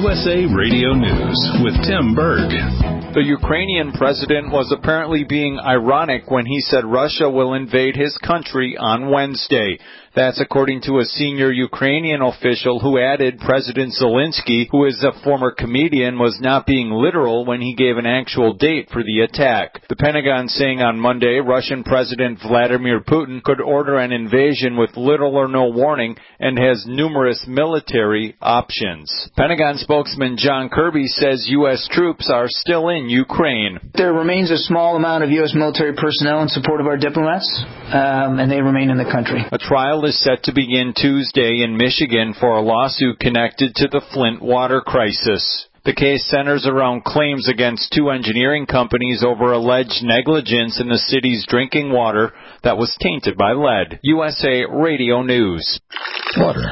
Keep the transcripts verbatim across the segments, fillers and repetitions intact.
U S A Radio News with Tim Berg. The Ukrainian president was apparently being ironic when he said Russia will invade his country on Wednesday. That's according to a senior Ukrainian official who added President Zelensky, who is a former comedian, was not being literal when he gave an actual date for the attack. The Pentagon saying on Monday Russian President Vladimir Putin could order an invasion with little or no warning and has numerous military options. Pentagon spokesman John Kirby says U S troops are still in Ukraine. There remains a small amount of U S military personnel in support of our diplomats, um, and they remain in the country. A trial is set to begin Tuesday in Michigan for a lawsuit connected to the Flint water crisis. The case centers around claims against two engineering companies over alleged negligence in the city's drinking water that was tainted by lead. U S A Radio News. Water.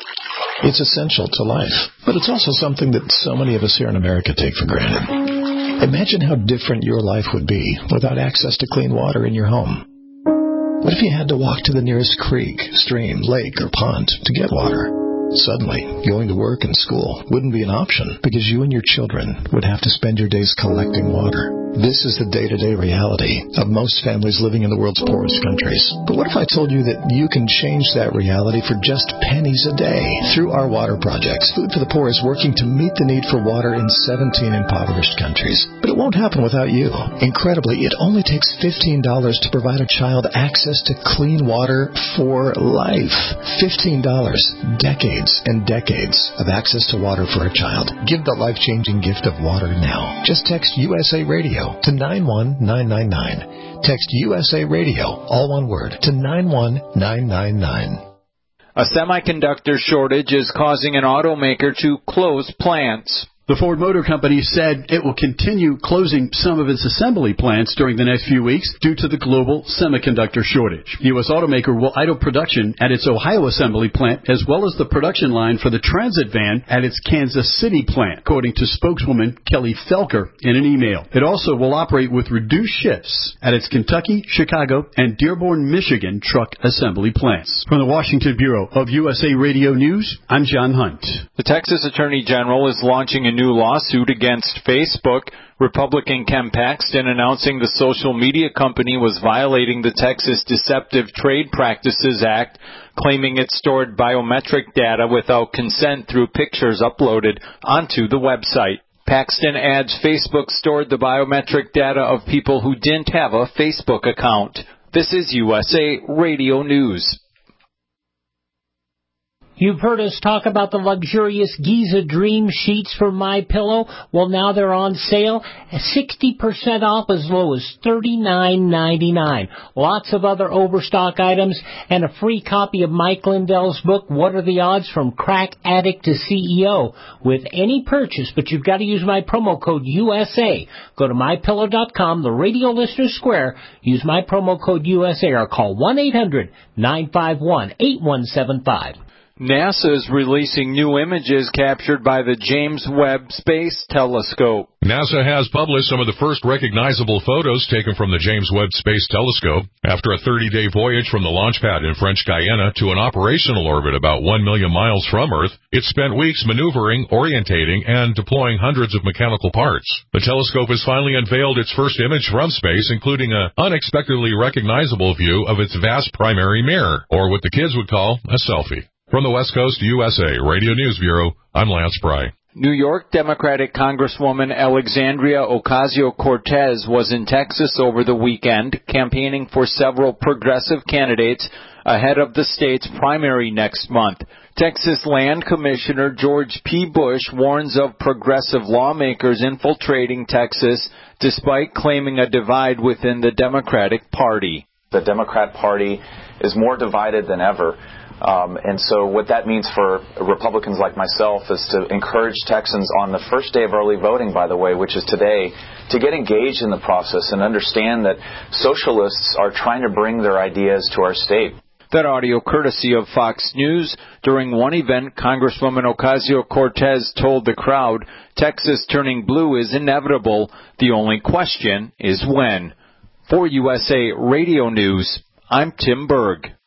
It's essential to life, but it's also something that so many of us here in America take for granted. Imagine how different your life would be without access to clean water in your home. What if you had to walk to the nearest creek, stream, lake, or pond to get water? Suddenly, going to work and school wouldn't be an option because you and your children would have to spend your days collecting water. This is the day-to-day reality of most families living in the world's poorest countries. But what if I told you that you can change that reality for just pennies a day? Through our water projects, Food for the Poor is working to meet the need for water in seventeen impoverished countries. But it won't happen without you. Incredibly, it only takes fifteen dollars to provide a child access to clean water for life. fifteen dollars. Decades and decades of access to water for a child. Give the life-changing gift of water now. Just text U S A Radio to nine one nine nine nine. Text U S A Radio, all one word, to nine one nine nine nine. A semiconductor shortage is causing an automaker to close plants. The Ford Motor Company said it will continue closing some of its assembly plants during the next few weeks due to the global semiconductor shortage. U S automaker will idle production at its Ohio assembly plant as well as the production line for the Transit van at its Kansas City plant, according to spokeswoman Kelly Felker in an email. It also will operate with reduced shifts at its Kentucky, Chicago, and Dearborn, Michigan truck assembly plants. From the Washington Bureau of U S A Radio News, I'm John Hunt. The Texas Attorney General is launching a new lawsuit against Facebook. Republican Ken Paxton announcing the social media company was violating the Texas Deceptive Trade Practices Act, claiming it stored biometric data without consent through pictures uploaded onto the website. Paxton adds Facebook stored the biometric data of people who didn't have a Facebook account. This is U S A Radio News. You've heard us talk about the luxurious Giza Dream sheets from MyPillow. Well, now they're on sale, sixty percent off as low as thirty-nine ninety-nine. Lots of other overstock items and a free copy of Mike Lindell's book, What Are the Odds from Crack Addict to C E O, with any purchase, but you've got to use my promo code U S A. Go to my pillow dot com, the Radio Listener Square, use my promo code U S A or call one eight hundred nine five one eight one seven five. NASA is releasing new images captured by the James Webb Space Telescope. NASA has published some of the first recognizable photos taken from the James Webb Space Telescope. After a thirty-day voyage from the launch pad in French Guiana to an operational orbit about one million miles from Earth, it spent weeks maneuvering, orientating, and deploying hundreds of mechanical parts. The telescope has finally unveiled its first image from space, including an unexpectedly recognizable view of its vast primary mirror, or what the kids would call a selfie. From the West Coast U S A Radio News Bureau, I'm Lance Pry. New York Democratic Congresswoman Alexandria Ocasio-Cortez was in Texas over the weekend, campaigning for several progressive candidates ahead of the state's primary next month. Texas Land Commissioner George P. Bush warns of progressive lawmakers infiltrating Texas, despite claiming a divide within the Democratic Party. The Democrat Party is more divided than ever. Um, and so what that means for Republicans like myself is to encourage Texans on the first day of early voting, by the way, which is today, to get engaged in the process and understand that socialists are trying to bring their ideas to our state. That audio courtesy of Fox News. During one event, Congresswoman Ocasio-Cortez told the crowd, Texas turning blue is inevitable. The only question is when. For U S A Radio News, I'm Tim Berg.